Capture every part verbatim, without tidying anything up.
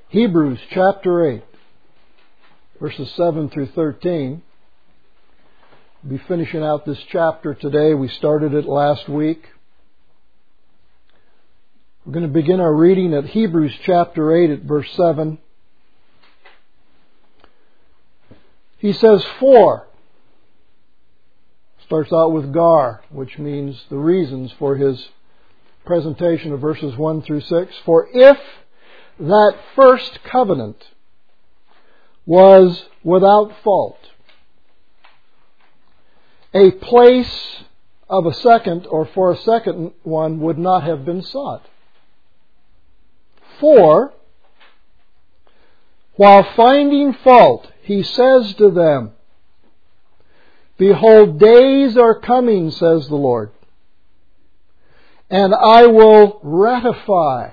Hebrews chapter eight, verses seven through thirteen. We'll be finishing out this chapter today. We started it last week. We're going to begin our reading at Hebrews chapter eight at verse seven. He says, "For," starts out with gar, which means the reasons for his presentation of verses one through six. "For if that first covenant was without fault, a place of a second or for a second one would not have been sought. For, while finding fault, he says to them, Behold, days are coming, says the Lord, and I will ratify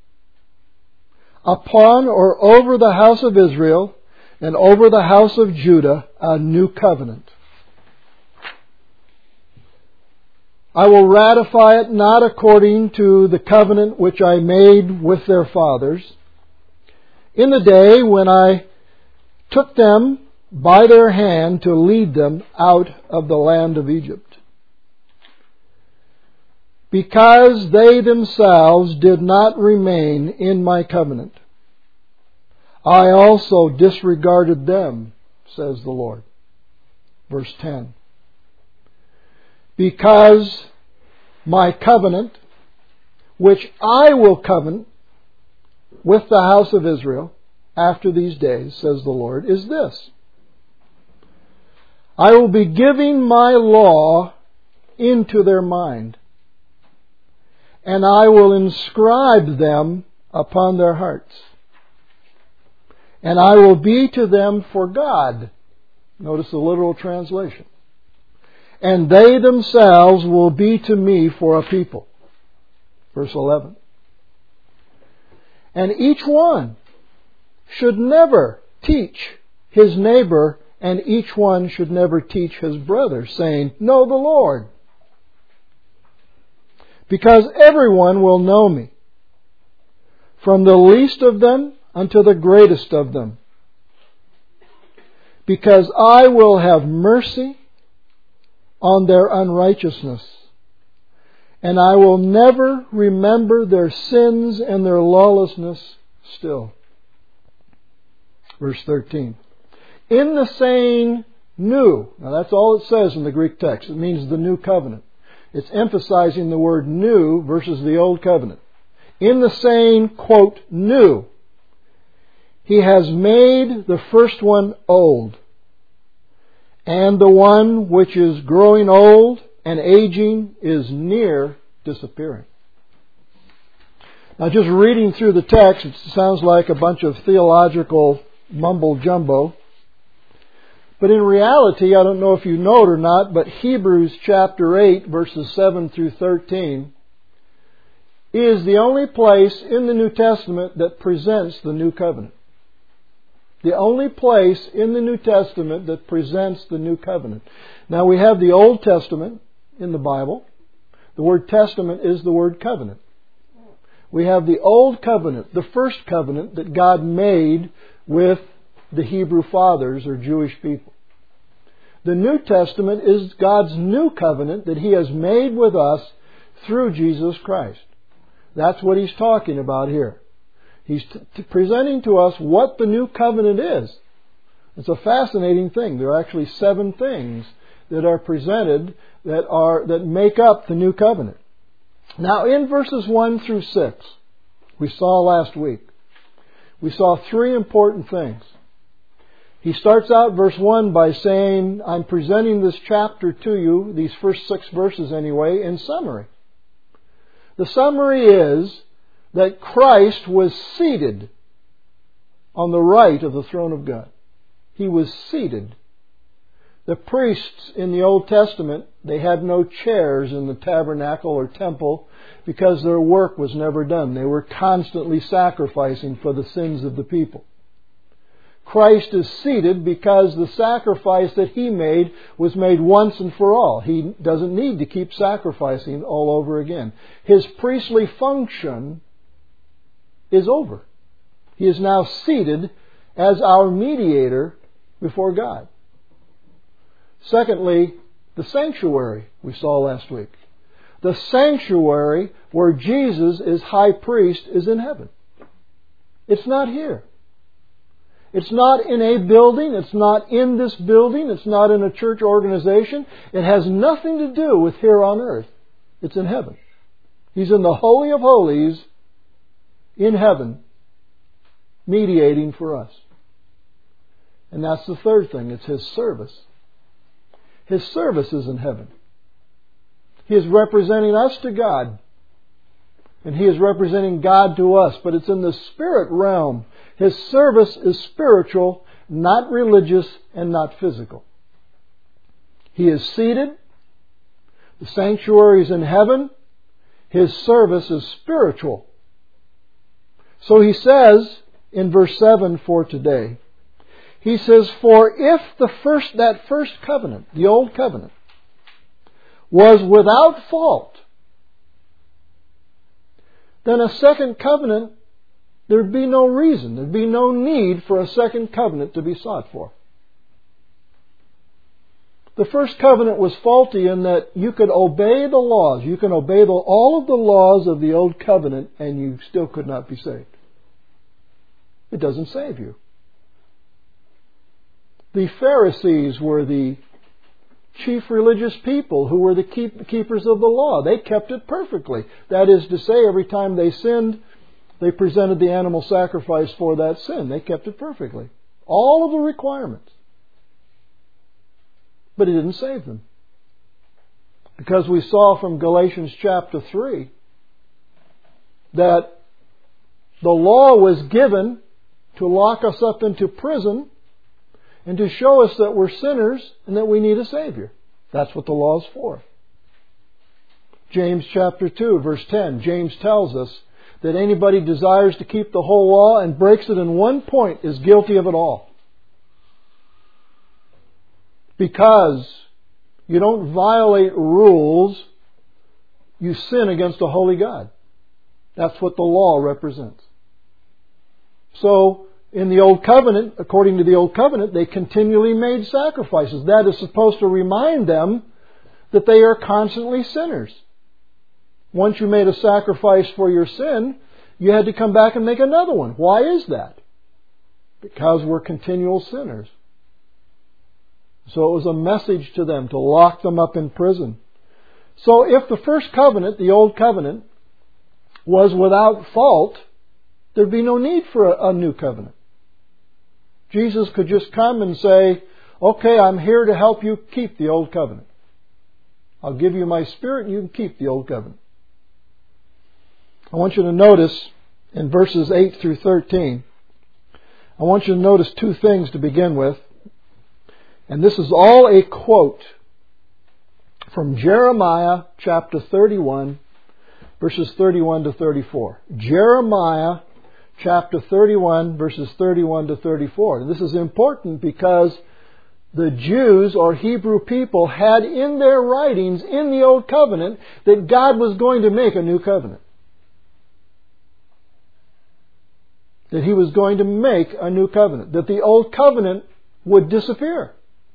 upon or over the house of Israel and over the house of Judah a new covenant. I will ratify it not according to the covenant which I made with their fathers in the day when I took them by their hand to lead them out of the land of Egypt, because they themselves did not remain in my covenant. I also disregarded them, says the Lord." Verse ten. "Because my covenant, which I will covenant with the house of Israel after these days, says the Lord, is this: I will be giving my law into their mind, and I will inscribe them upon their hearts. And I will be to them for God." Notice the literal translation. "And they themselves will be to me for a people." Verse eleven. "And each one should never teach his neighbor, and each one should never teach his brother, saying, Know the Lord. Because everyone will know me, from the least of them unto the greatest of them. Because I will have mercy on their unrighteousness, and I will never remember their sins and their lawlessness still." Verse thirteen. "In the saying new," now that's all it says in the Greek text. It means the new covenant. It's emphasizing the word new versus the old covenant. "In the saying, quote, new, he has made the first one old, and the one which is growing old and aging is near disappearing." Now, just reading through the text, it sounds like a bunch of theological mumbo-jumbo. But in reality, I don't know if you know it or not, but Hebrews chapter eight, verses seven through thirteen, is the only place in the New Testament that presents the new covenant. The only place in the New Testament that presents the new covenant. Now, we have the Old Testament in the Bible. The word testament is the word covenant. We have the Old Covenant, the first covenant that God made with the Hebrew fathers or Jewish people. The New Testament is God's new covenant that He has made with us through Jesus Christ. That's what He's talking about here. He's t- t- presenting to us what the new covenant is. It's a fascinating thing. There are actually seven things that are presented that are that make up the new covenant. Now, in verses one through six, we saw last week, we saw three important things. He starts out verse one by saying, I'm presenting this chapter to you, these first six verses anyway, in summary. The summary is that Christ was seated on the right of the throne of God. He was seated. The priests in the Old Testament, they had no chairs in the tabernacle or temple because their work was never done. They were constantly sacrificing for the sins of the people. Christ is seated because the sacrifice that He made was made once and for all. He doesn't need to keep sacrificing all over again. His priestly function is over. He is now seated as our mediator before God. Secondly, the sanctuary we saw last week. The sanctuary where Jesus is high priest is in heaven. It's not here. It's not in a building. It's not in this building. It's not in a church organization. It has nothing to do with here on earth. It's in heaven. He's in the Holy of Holies in heaven, mediating for us. And that's the third thing. It's His service. His service is in heaven. He is representing us to God. And He is representing God to us. But it's in the spirit realm. His service is spiritual, not religious, and not physical. He is seated. The sanctuary is in heaven. His service is spiritual. So He says in verse seven for today, He says, for if the first, that first covenant, the old covenant, was without fault, then a second covenant, there'd be no reason, there'd be no need for a second covenant to be sought for. The first covenant was faulty in that you could obey the laws, you can obey the, all of the laws of the old covenant, and you still could not be saved. It doesn't save you. The Pharisees were the chief religious people who were the keep, keepers of the law. They kept it perfectly. That is to say, every time they sinned, they presented the animal sacrifice for that sin. They kept it perfectly. All of the requirements. But it didn't save them. Because we saw from Galatians chapter three that the law was given to lock us up into prison and to show us that we're sinners and that we need a Savior. That's what the law is for. James chapter two, verse ten. James tells us that anybody desires to keep the whole law and breaks it in one point is guilty of it all. Because you don't violate rules, you sin against a holy God. That's what the law represents. So, in the Old Covenant, according to the Old Covenant, they continually made sacrifices. That is supposed to remind them that they are constantly sinners. Once you made a sacrifice for your sin, you had to come back and make another one. Why is that? Because we're continual sinners. So it was a message to them to lock them up in prison. So if the first covenant, the Old Covenant, was without fault, there'd be no need for a, a new covenant. Jesus could just come and say, okay, I'm here to help you keep the Old Covenant. I'll give you my Spirit and you can keep the Old Covenant. I want you to notice in verses eight through thirteen, I want you to notice two things to begin with. And this is all a quote from Jeremiah chapter thirty-one, verses thirty-one to thirty-four. Jeremiah chapter thirty-one, verses thirty-one to thirty-four. And this is important because the Jews or Hebrew people had in their writings in the Old Covenant that God was going to make a new covenant. That He was going to make a new covenant. That the Old Covenant would disappear.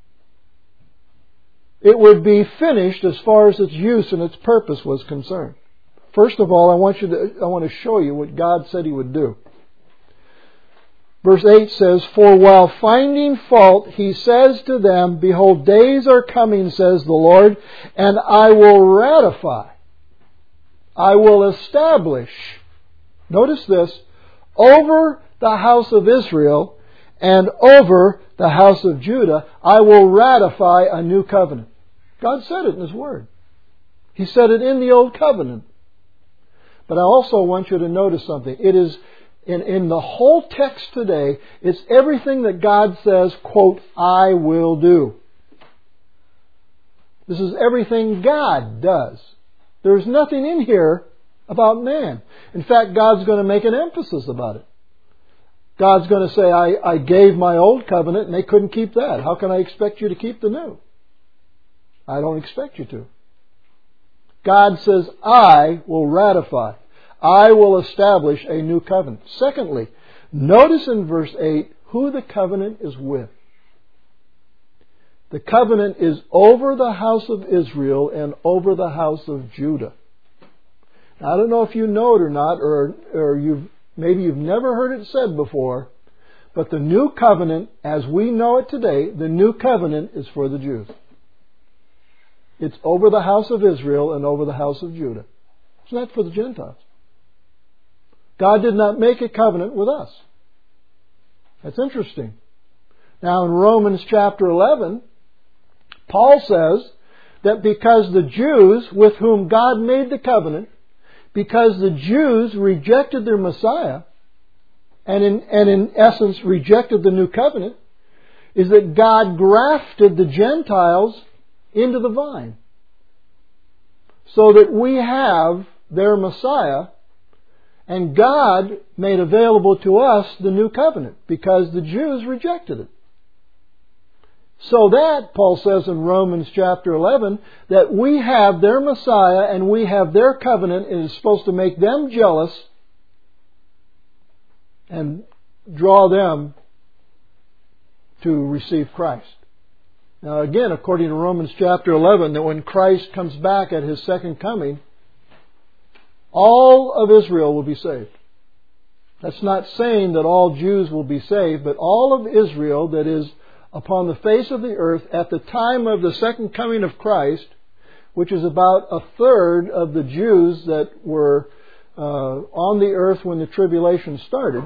It would be finished as far as its use and its purpose was concerned. First of all, I want you to, I want to show you what God said He would do. Verse eight says, for while finding fault, He says to them, behold, days are coming, says the Lord, and I will ratify, I will establish, notice this, over the house of Israel and over the house of Judah, I will ratify a new covenant. God said it in His Word. He said it in the Old Covenant. But I also want you to notice something. It is, in, in the whole text today, it's everything that God says, quote, I will do. This is everything God does. There's nothing in here about man. In fact, God's going to make an emphasis about it. God's going to say, I, I gave my old covenant and they couldn't keep that. How can I expect you to keep the new? I don't expect you to. God says, I will ratify. I will establish a new covenant. Secondly, Notice in verse eight who the covenant is with. The covenant is over the house of Israel and over the house of Judah. Now, I don't know if you know it or not, or, or you've, maybe you've never heard it said before, but the new covenant, as we know it today, the new covenant is for the Jews. It's over the house of Israel and over the house of Judah. It's not for the Gentiles. God did not make a covenant with us. That's interesting. Now in Romans chapter eleven, Paul says that because the Jews with whom God made the covenant, because the Jews rejected their Messiah, and in, and in essence rejected the new covenant, is that God grafted the Gentiles into the vine. So that we have their Messiah, and God made available to us the new covenant, because the Jews rejected it. So that, Paul says in Romans chapter eleven, that we have their Messiah and we have their covenant, and it's supposed to make them jealous and draw them to receive Christ. Now again, according to Romans chapter eleven, that when Christ comes back at His second coming, all of Israel will be saved. That's not saying that all Jews will be saved, but all of Israel that is upon the face of the earth at the time of the second coming of Christ, which is about a third of the Jews that were uh, on the earth when the tribulation started,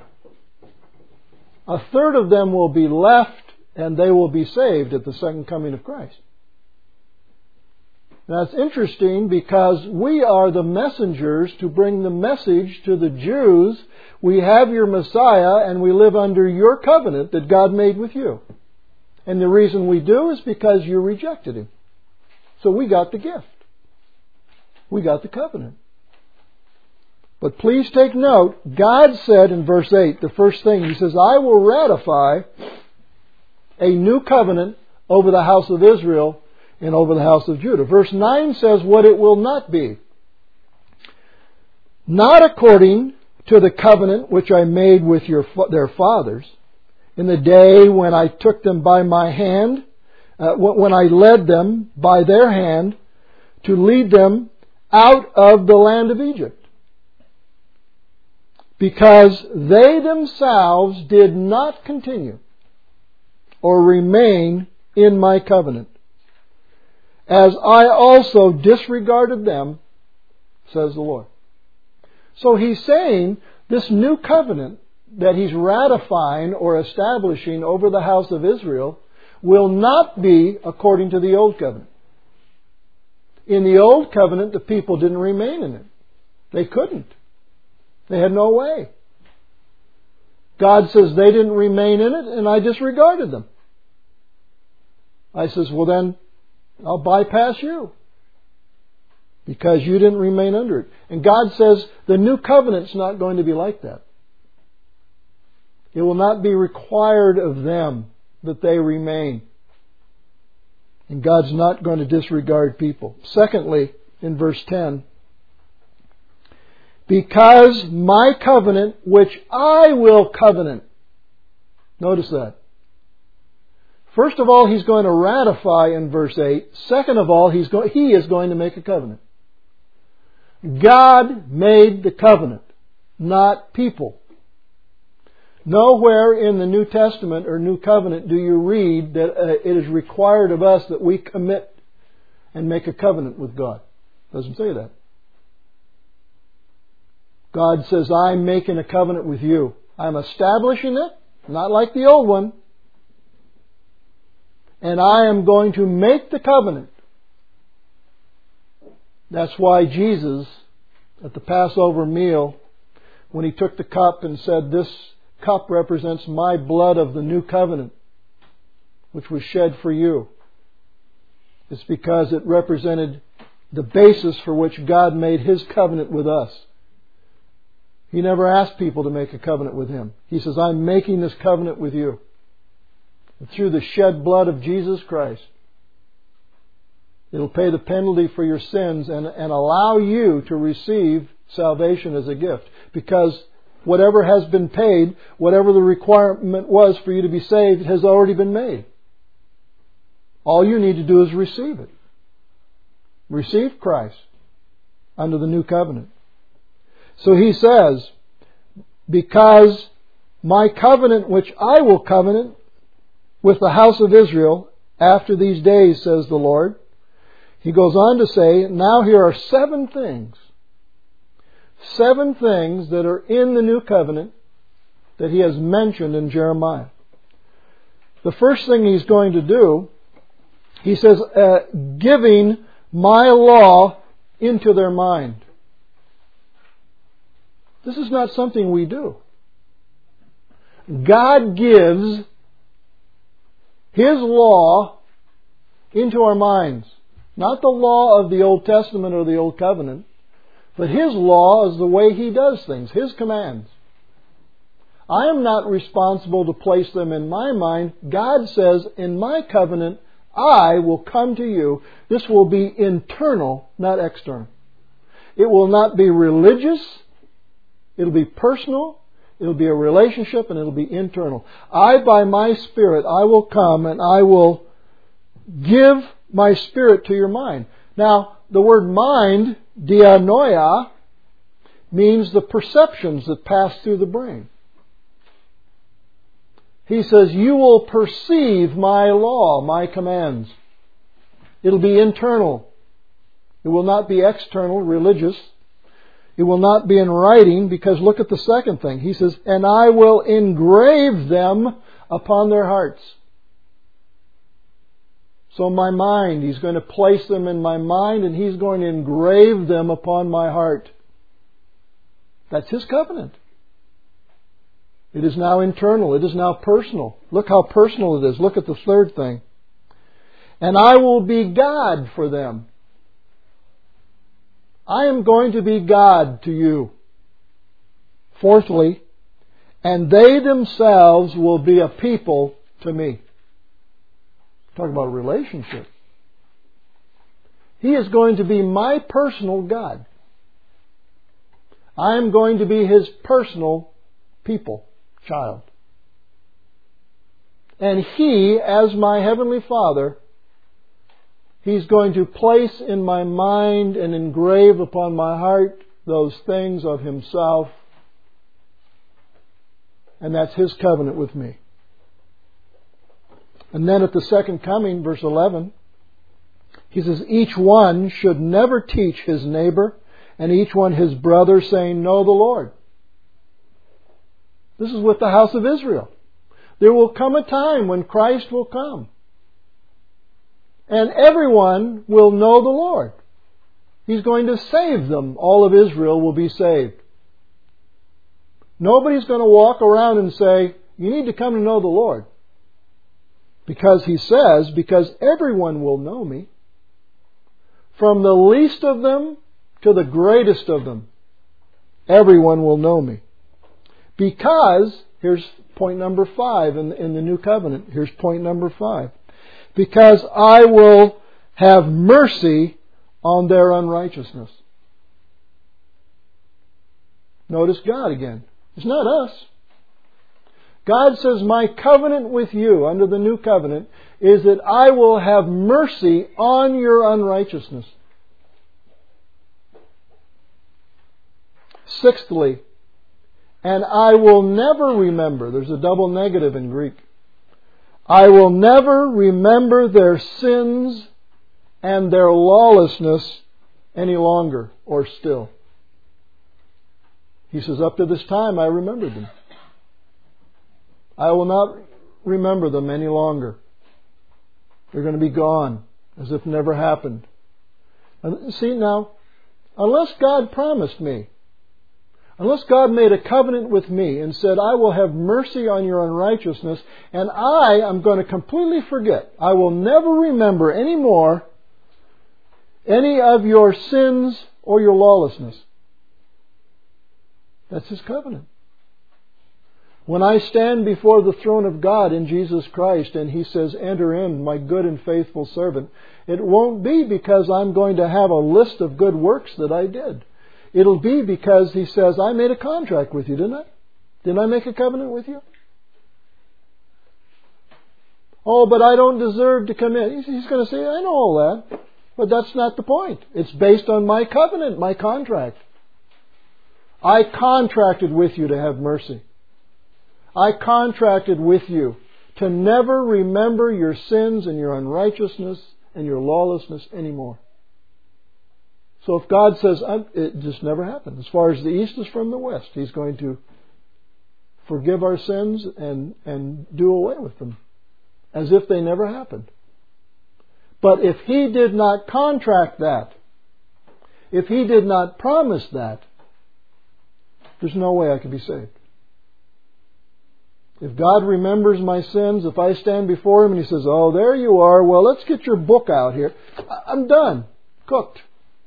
a third of them will be left and they will be saved at the second coming of Christ. Now it's interesting because we are the messengers to bring the message to the Jews. We have your Messiah and we live under your covenant that God made with you. And the reason we do is because you rejected Him. So we got the gift. We got the covenant. But please take note, God said in verse eight, the first thing, He says, I will ratify a new covenant over the house of Israel and over the house of Judah. Verse nine says what it will not be. Not according to the covenant which I made with your their fathers, in the day when I took them by my hand, uh, when I led them by their hand to lead them out of the land of Egypt. Because they themselves did not continue or remain in my covenant, as I also disregarded them, says the Lord. So He's saying this new covenant that He's ratifying or establishing over the house of Israel will not be according to the old covenant. In the old covenant, the people didn't remain in it. They couldn't. They had no way. God says they didn't remain in it and I disregarded them. I says, well then, I'll bypass you. Because you didn't remain under it. And God says the new covenant's not going to be like that. It will not be required of them that they remain. And God's not going to disregard people. Secondly, in verse ten, because my covenant which I will covenant. Notice that. First of all, He's going to ratify in verse eight. Second of all, he's go- He is going to make a covenant. God made the covenant, not people. Nowhere in the New Testament or New Covenant do you read that uh, it is required of us that we commit and make a covenant with God. It doesn't say that. God says, I'm making a covenant with you. I'm establishing it, not like the old one. And I am going to make the covenant. That's why Jesus, at the Passover meal, when He took the cup and said, this cup represents my blood of the new covenant, which was shed for you. It's because it represented the basis for which God made His covenant with us. He never asked people to make a covenant with Him. He says, I'm making this covenant with you. And through the shed blood of Jesus Christ, it'll pay the penalty for your sins and, and allow you to receive salvation as a gift. Because whatever has been paid, whatever the requirement was for you to be saved, has already been made. All you need to do is receive it. Receive Christ under the new covenant. So he says, because my covenant which I will covenant with the house of Israel after these days, says the Lord. He goes on to say, now here are seven things. Seven things that are in the new covenant that he has mentioned in Jeremiah. The first thing he's going to do, he says, uh, giving my law into their mind. This is not something we do. God gives His law into our minds. Not the law of the Old Testament or the Old Covenant, but His law is the way He does things, His commands. I am not responsible to place them in my mind. God says, in my covenant, I will come to you. This will be internal, not external. It will not be religious. It'll be personal. It'll be a relationship, and it'll be internal. I, by my Spirit, I will come and I will give my Spirit to your mind. Now, the word mind, dianoia, means the perceptions that pass through the brain. He says, you will perceive my law, my commands. It'll be internal. It will not be external, religious. It will not be in writing, because look at the second thing. He says, and I will engrave them upon their hearts. So my mind, He's going to place them in my mind, and He's going to engrave them upon my heart. That's His covenant. It is now internal. It is now personal. Look how personal it is. Look at the third thing. And I will be God for them. I am going to be God to you. Fourthly, and they themselves will be a people to me. Talk about a relationship. He is going to be my personal God. I am going to be His personal people, child. And He, as my Heavenly Father, He's going to place in my mind and engrave upon my heart those things of Himself. And that's His covenant with me. And then at the second coming, verse eleven, He says, each one should never teach his neighbor and each one his brother, saying, know the Lord. This is with the house of Israel. There will come a time when Christ will come. And everyone will know the Lord. He's going to save them. All of Israel will be saved. Nobody's going to walk around and say, you need to come to know the Lord. Because He says, because everyone will know me. From the least of them to the greatest of them. Everyone will know me. Because, here's point number five in the, in the New Covenant. Here's point number five. Because I will have mercy on their unrighteousness. Notice God again. It's not us. God says, my covenant with you under the new covenant is that I will have mercy on your unrighteousness. Sixthly, and I will never remember. There's a double negative in Greek. I will never remember their sins and their lawlessness any longer or still. He says, up to this time I remembered them. I will not remember them any longer. They're going to be gone as if never happened. And see now, unless God promised me, unless God made a covenant with me and said, I will have mercy on your unrighteousness, and I am going to completely forget. I will never remember any more any of your sins or your lawlessness. That's His covenant. When I stand before the throne of God in Jesus Christ and He says, enter in, my good and faithful servant, it won't be because I'm going to have a list of good works that I did. It'll be because He says, I made a contract with you, didn't I? Didn't I make a covenant with you? Oh, but I don't deserve to come in. He's going to say, I know all that. But that's not the point. It's based on my covenant, my contract. I contracted with you to have mercy. I contracted with you to never remember your sins and your unrighteousness and your lawlessness anymore. So if God says, it just never happened. As far as the east is from the west, He's going to forgive our sins and, and do away with them, as if they never happened. But if He did not contract that, if He did not promise that, there's no way I could be saved. If God remembers my sins, if I stand before Him and He says, oh, there you are, well, let's get your book out here. I'm done. Cooked.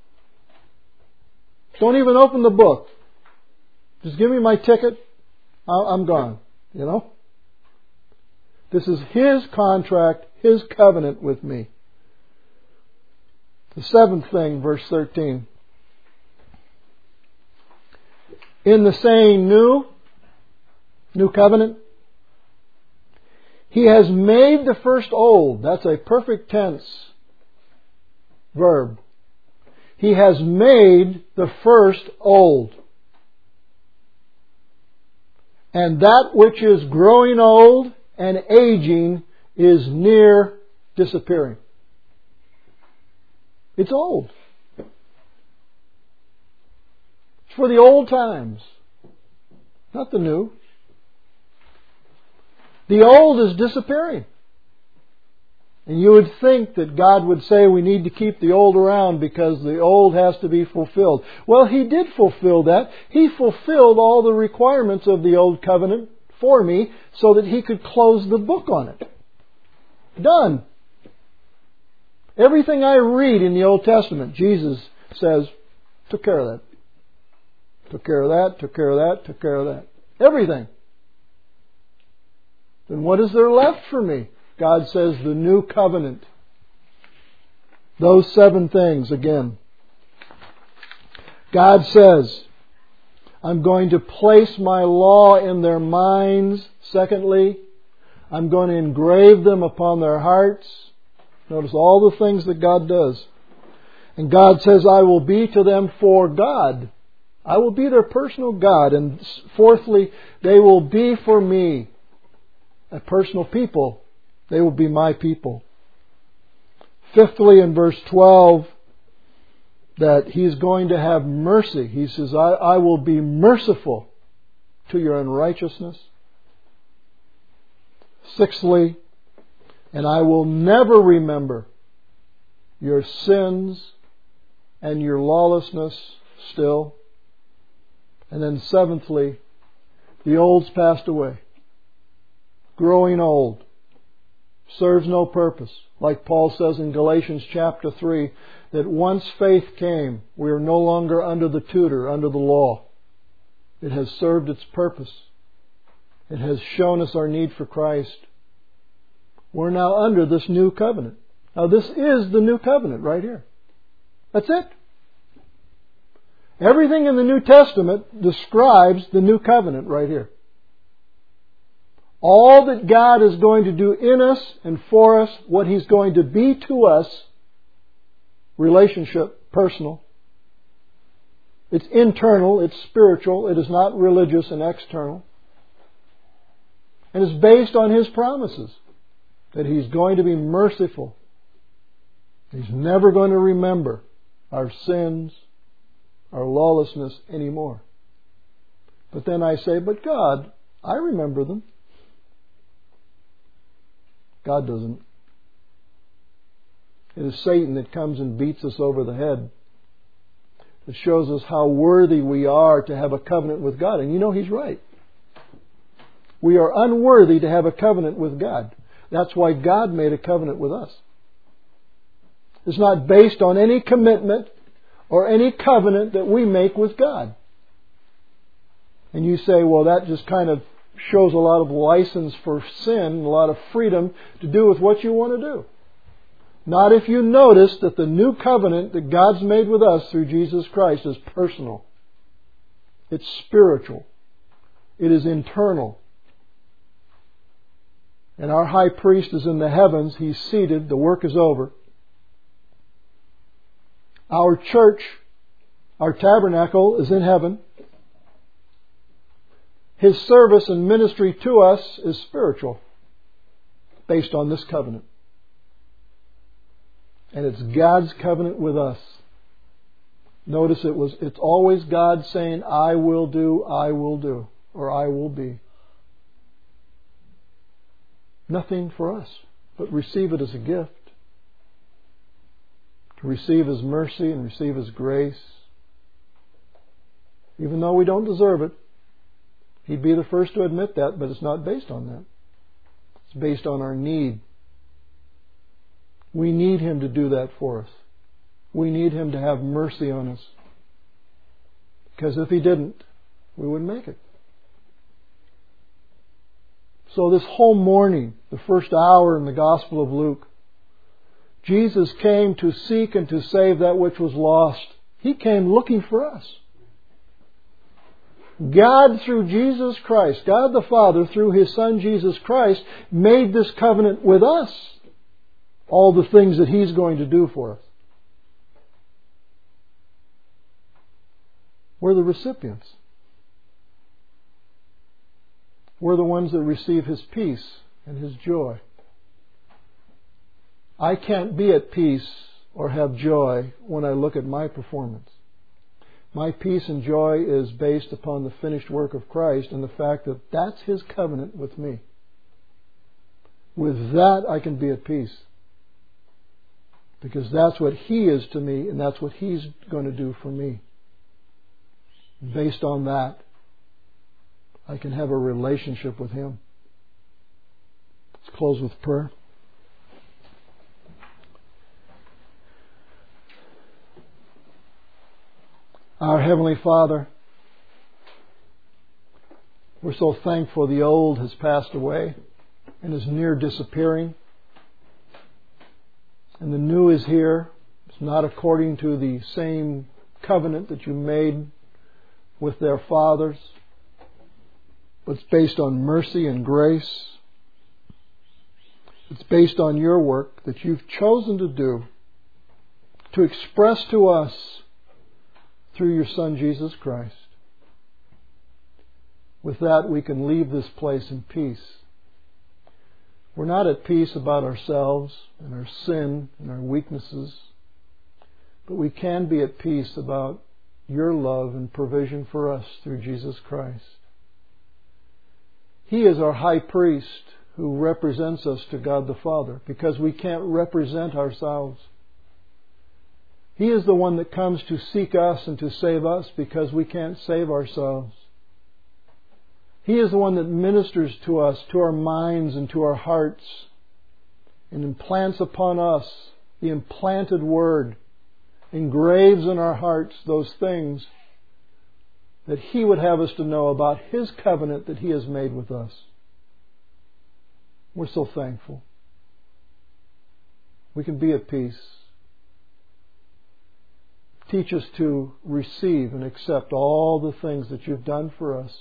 Don't even open the book. Just give me my ticket. I'm gone. You know? This is His contract, His covenant with me. The seventh thing, verse thirteen. In the saying new, new covenant, He has made the first old. That's a perfect tense verb. He has made the first old. And that which is growing old and aging is near disappearing. It's old. It's for the old times, not the new. The old is disappearing. And you would think that God would say we need to keep the old around because the old has to be fulfilled. Well, He did fulfill that. He fulfilled all the requirements of the old covenant for me so that He could close the book on it. Done. Everything I read in the Old Testament, Jesus says, took care of that. Took care of that, took care of that, took care of that. Everything. Then what is there left for me? God says the new covenant. Those seven things again. God says, I'm going to place my law in their minds. Secondly, I'm going to engrave them upon their hearts. Notice all the things that God does. And God says, I will be to them for God. I will be their personal God. And fourthly, they will be for me a personal people. They will be my people. Fifthly, in verse twelve, that He's going to have mercy. He says, I, I will be merciful to your unrighteousness. Sixthly, and I will never remember your sins and your lawlessness still. And then seventhly, the old's passed away. Growing old. Serves no purpose. Like Paul says in Galatians chapter three, that once faith came, we are no longer under the tutor, under the law. It has served its purpose. It has shown us our need for Christ. We're now under this new covenant. Now this is the new covenant right here. That's it. Everything in the New Testament describes the new covenant right here. All that God is going to do in us and for us, what He's going to be to us, relationship, personal. It's internal, it's spiritual, it is not religious and external. And it's based on His promises that He's going to be merciful. He's never going to remember our sins, our lawlessness anymore. But then I say, but God, I remember them. God doesn't. It is Satan that comes and beats us over the head. It shows us how worthy we are to have a covenant with God. And you know He's right. We are unworthy to have a covenant with God. That's why God made a covenant with us. It's not based on any commitment or any covenant that we make with God. And you say, well, that just kind of shows a lot of license for sin, a lot of freedom to do with what you want to do. Not if you notice that the new covenant that God's made with us through Jesus Christ is personal. It's spiritual. It is internal. And our high priest is in the heavens. He's seated. The work is over. Our church, our tabernacle, is in heaven. His service and ministry to us is spiritual, based on this covenant. And it's God's covenant with us. Notice it was, it's always God saying, I will do, I will do, or I will be. Nothing for us, but receive it as a gift. To receive His mercy and receive His grace. Even though we don't deserve it. He'd be the first to admit that, but it's not based on that. It's based on our need. We need Him to do that for us. We need Him to have mercy on us. Because if He didn't, we wouldn't make it. So this whole morning, the first hour in the Gospel of Luke, Jesus came to seek and to save that which was lost. He came looking for us. God, through Jesus Christ, God the Father, through His Son Jesus Christ, made this covenant with us. All the things that He's going to do for us. We're the recipients. We're the ones that receive His peace and His joy. I can't be at peace or have joy when I look at my performance. My peace and joy is based upon the finished work of Christ and the fact that that's His covenant with me. With that I can be at peace. Because that's what He is to me and that's what He's going to do for me. Based on that, I can have a relationship with Him. Let's close with prayer. Our Heavenly Father, we're so thankful the old has passed away and is near disappearing. And the new is here. It's not according to the same covenant that You made with their fathers, but it's based on mercy and grace. It's based on Your work that You've chosen to do to express to us through Your Son Jesus Christ. With that, we can leave this place in peace. We're not at peace about ourselves and our sin and our weaknesses, but we can be at peace about Your love and provision for us through Jesus Christ. He is our high priest who represents us to God the Father because we can't represent ourselves. He is the one that comes to seek us and to save us because we can't save ourselves. He is the one that ministers to us, to our minds and to our hearts, and implants upon us the implanted Word, engraves in our hearts those things that He would have us to know about His covenant that He has made with us. We're so thankful. We can be at peace. Teach us to receive and accept all the things that You've done for us.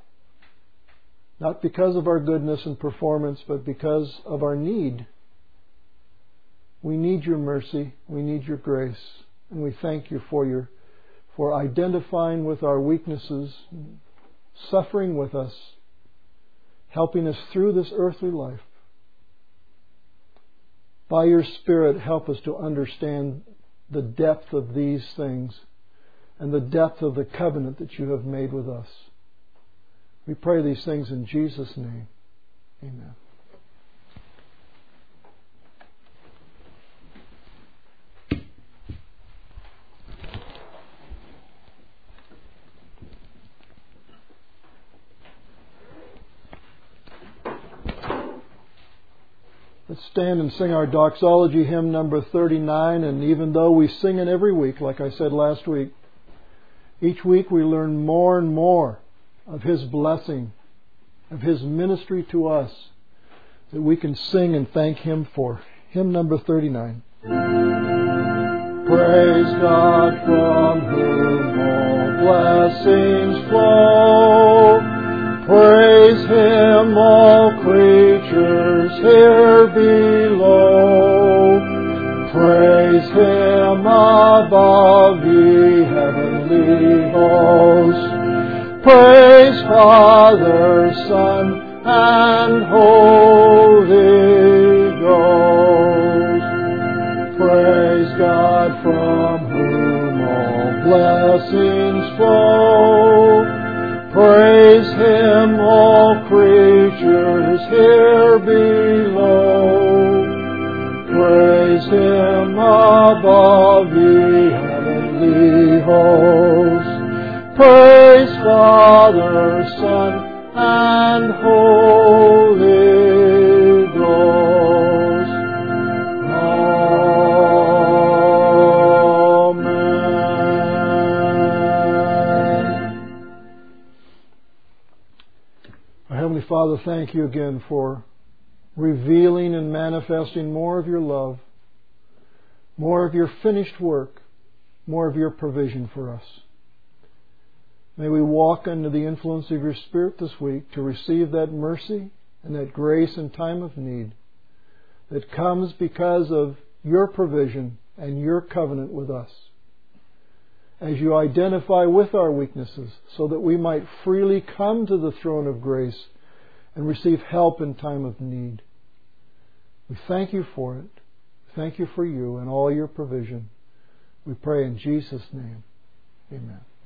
Not because of our goodness and performance, but because of our need. We need Your mercy. We need Your grace. And we thank You for your, for identifying with our weaknesses, suffering with us, helping us through this earthly life. By Your Spirit, help us to understand the depth of these things and the depth of the covenant that You have made with us. We pray these things in Jesus' name. Amen. Let's stand and sing our doxology hymn number thirty-nine. And even though we sing it every week, like I said last week, each week we learn more and more of His blessing, of His ministry to us, that we can sing and thank Him for. Hymn number thirty-nine. Praise God from whom all blessings flow. Praise Him, all creatures here below. Praise Him above, ye heavenly hosts. Praise Father, Son, and Holy Ghost. Praise God, from whom all blessings flow. Praise Him, all creatures here below. Praise Him above, ye heavenly hosts. Praise Father, Son, and Holy Ghost. Amen. Our Heavenly Father, thank you again for revealing and manifesting more of your love, more of your finished work, more of your provision for us. May we walk under the influence of your Spirit this week to receive that mercy and that grace in time of need that comes because of your provision and your covenant with us. As you identify with our weaknesses so that we might freely come to the throne of grace and receive help in time of need. We thank you for it. Thank you for you and all your provision. We pray in Jesus' name. Amen.